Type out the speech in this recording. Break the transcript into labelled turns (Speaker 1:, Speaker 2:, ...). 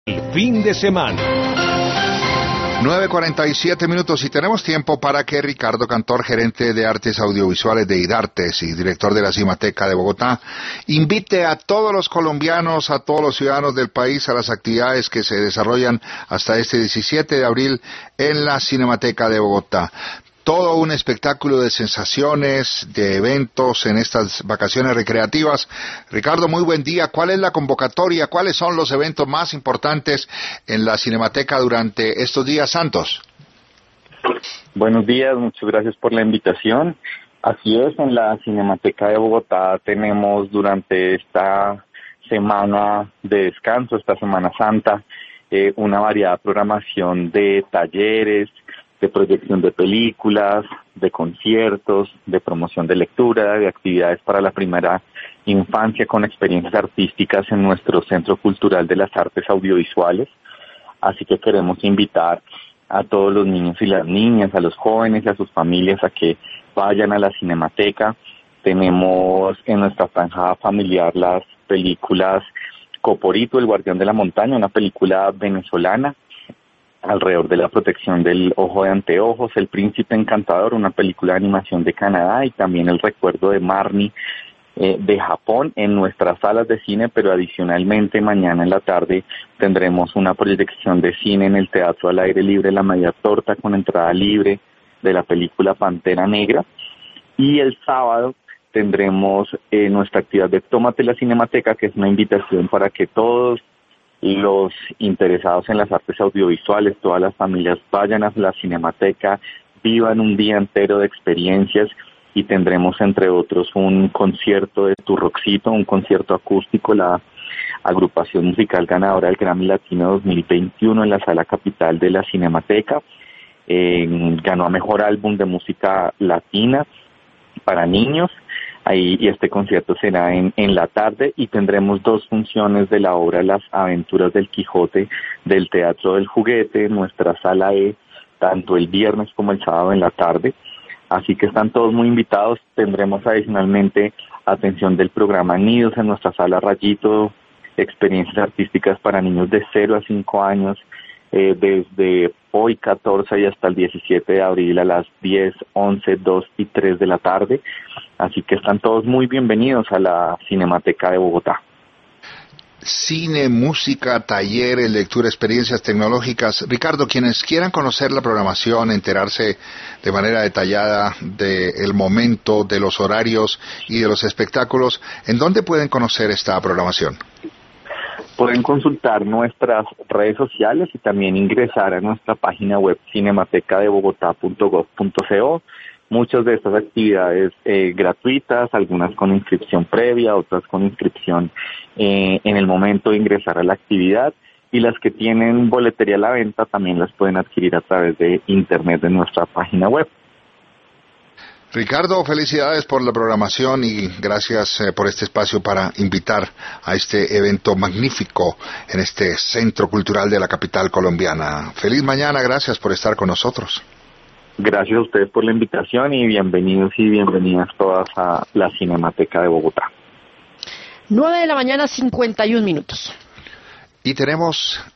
Speaker 1: Fin de semana.
Speaker 2: 9:47 y tenemos tiempo para que Ricardo Cantor, gerente de artes audiovisuales de IDARTES y director de la Cinemateca de Bogotá, invite a todos los colombianos, a todos los ciudadanos del país a las actividades que se desarrollan hasta este 17 de abril en la Cinemateca de Bogotá. Todo un espectáculo de sensaciones, de eventos en estas vacaciones recreativas. Ricardo, muy buen día. ¿Cuál es la convocatoria? ¿Cuáles son los eventos más importantes en la Cinemateca durante estos días santos?
Speaker 3: Buenos días, muchas gracias por la invitación. Así es, en la Cinemateca de Bogotá tenemos durante esta semana de descanso, esta Semana Santa, una variada programación de talleres, de proyección de películas, de conciertos, de promoción de lectura, de actividades para la primera infancia con experiencias artísticas en nuestro Centro Cultural de las Artes Audiovisuales. Así que queremos invitar a todos los niños y las niñas, a los jóvenes y a sus familias a que vayan a la Cinemateca. Tenemos en nuestra franja familiar las películas Coporito, el guardián de la montaña, una película venezolana alrededor de la protección del ojo de anteojos, El príncipe encantador, una película de animación de Canadá, y también El recuerdo de Marnie de Japón en nuestras salas de cine, pero adicionalmente mañana en la tarde tendremos una proyección de cine en el Teatro al Aire Libre La Media Torta con entrada libre de la película Pantera Negra, y el sábado tendremos nuestra actividad de Tómate la Cinemateca, que es una invitación para que todos los interesados en las artes audiovisuales, todas las familias vayan a la Cinemateca, vivan un día entero de experiencias, y tendremos entre otros un concierto de Turroxito, un concierto acústico, la agrupación musical ganadora del Grammy Latino 2021 en la Sala Capital de la Cinemateca. Ganó a Mejor Álbum de Música Latina para niños. Y este concierto será en la tarde, y tendremos 2 funciones de la obra Las Aventuras del Quijote del Teatro del Juguete en nuestra sala E, tanto el viernes como el sábado en la tarde. Así que están todos muy invitados. Tendremos adicionalmente atención del programa Nidos en nuestra sala Rayito, experiencias artísticas para niños de 0 a 5 años, desde hoy 14 y hasta el 17 de abril a las 10, 11, 2 y 3 de la tarde. Así que están todos muy bienvenidos a la Cinemateca de Bogotá.
Speaker 2: Cine, música, talleres, lectura, experiencias tecnológicas. Ricardo, quienes quieran conocer la programación, enterarse de manera detallada del momento, de los horarios y de los espectáculos, ¿en dónde pueden conocer esta programación?
Speaker 3: Pueden consultar nuestras redes sociales y también ingresar a nuestra página web cinematecadebogotá.gov.co. Muchas de estas actividades gratuitas, algunas con inscripción previa, otras con inscripción en el momento de ingresar a la actividad, y las que tienen boletería a la venta también las pueden adquirir a través de internet de nuestra página web.
Speaker 2: Ricardo, felicidades por la programación y gracias por este espacio para invitar a este evento magnífico en este Centro Cultural de la capital colombiana. Feliz mañana, gracias por estar con nosotros.
Speaker 3: Gracias a ustedes por la invitación y bienvenidos y bienvenidas todas a la Cinemateca de Bogotá.
Speaker 4: 9:51 a.m.
Speaker 2: Y tenemos